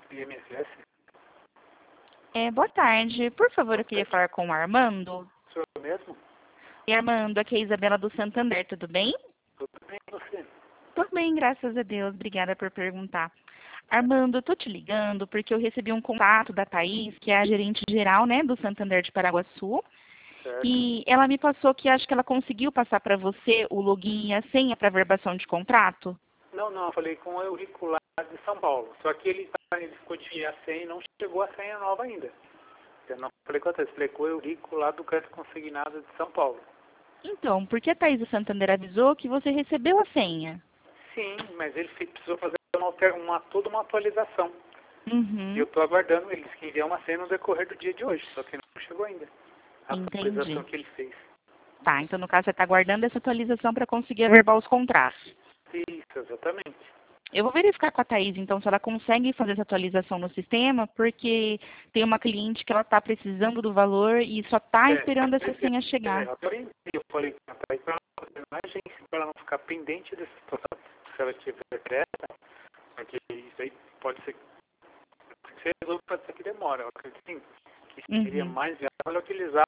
INSS. Boa tarde. Por favor, eu queria falar com o Armando. Sou eu mesmo? E Armando, aqui é a Isabela do Santander, tudo bem? Tudo bem, e você? Tudo bem, graças a Deus. Obrigada por perguntar. Armando, eu tô te ligando porque eu recebi um contato da Thaís, que é a gerente geral, né, do Santander de Paraguaçu. Certo. E ela me passou que acho que ela conseguiu passar para você o login e a senha para verbação de contrato. Não, eu falei com o Eurico lá de São Paulo. Só que ele ficou de enviar a senha e não chegou a senha nova ainda. Eu não falei com a Thaís, falei com o Eurico lá do Crédito Consignado de São Paulo. Então, porque a Thaís do Santander avisou que você recebeu a senha? Sim, mas ele precisou fazer toda uma atualização. Uhum. E eu estou aguardando eles que enviar uma senha no decorrer do dia de hoje, só que não chegou ainda. A Entendi. atualização que ele fez. Tá, então no caso você está aguardando essa atualização para conseguir averbar os contratos. Isso, exatamente. Eu vou verificar com a Thaís, então, se ela consegue fazer essa atualização no sistema, porque tem uma cliente que ela está precisando do valor e só está esperando essa senha chegar. Eu falei com a Thaís para ela fazer na agência, para ela não ficar pendente dessa situação. Se ela tiver pressa, porque isso aí pode ser que se resolva, pode ser que demora. Eu acredito que seria mais viável utilizar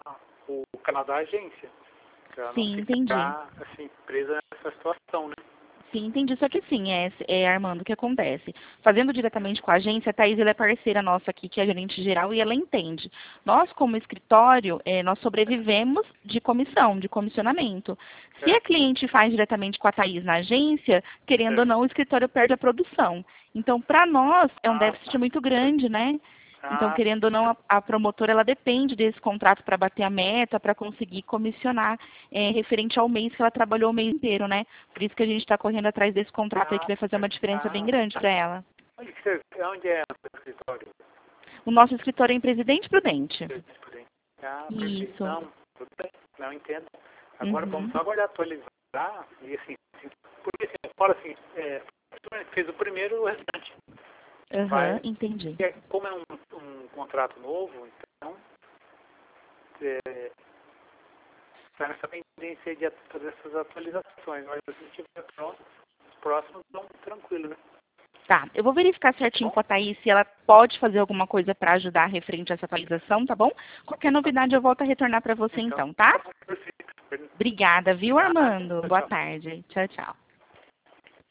o canal da agência. Para ela Sim, não entendi. ficar assim, presa nessa situação, né? Sim, entendi. Só que sim, Armando, o que acontece? Fazendo diretamente com a agência, a Thaís ela é parceira nossa aqui, que é a gerente geral, e ela entende. Nós, como escritório, nós sobrevivemos de comissão, de comissionamento. Se a cliente faz diretamente com a Thaís na agência, querendo ou não, o escritório perde a produção. Então, para nós, é um déficit muito grande, né? Então, querendo ou não, a promotora ela depende desse contrato para bater a meta, para conseguir comissionar referente ao mês que ela trabalhou o mês inteiro, né? Por isso que a gente está correndo atrás desse contrato aí que vai fazer uma diferença bem grande para ela. Onde é o escritório? O nosso escritório é em Presidente Prudente. Perfeito. Isso. Não, tudo bem, não entendo. Agora vamos só aguardar atualizar e assim, porque assim, fala assim, fez o primeiro o restante. Entendi. Como é um contrato novo, então está nessa pendência de fazer essas atualizações, mas se a gente estiver pronto, os próximos estão tranquilos, né? Tá, eu vou verificar certinho com a Thaís se ela pode fazer alguma coisa para ajudar referente a essa atualização, tá bom? Qualquer novidade eu volto a retornar para você então, tá? Obrigada, viu, Armando? Boa tarde. Tchau, tchau.